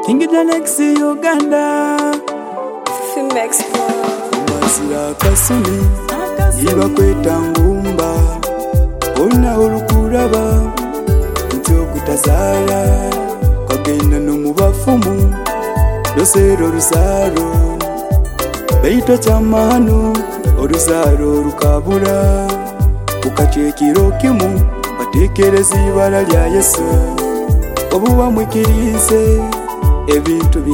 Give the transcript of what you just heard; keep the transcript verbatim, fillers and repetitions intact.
King Janex Uganda Fimex Masira kasuni Iba kweta ngumba Ona urukuraba Ntyo kutazara Kagenda no mubafumu Dosero rusaro Beito chamanu Orusaro rukabura Ukachekiro kimu Batekereza ibara lya Yesu Obuwa mwikirize Ebintu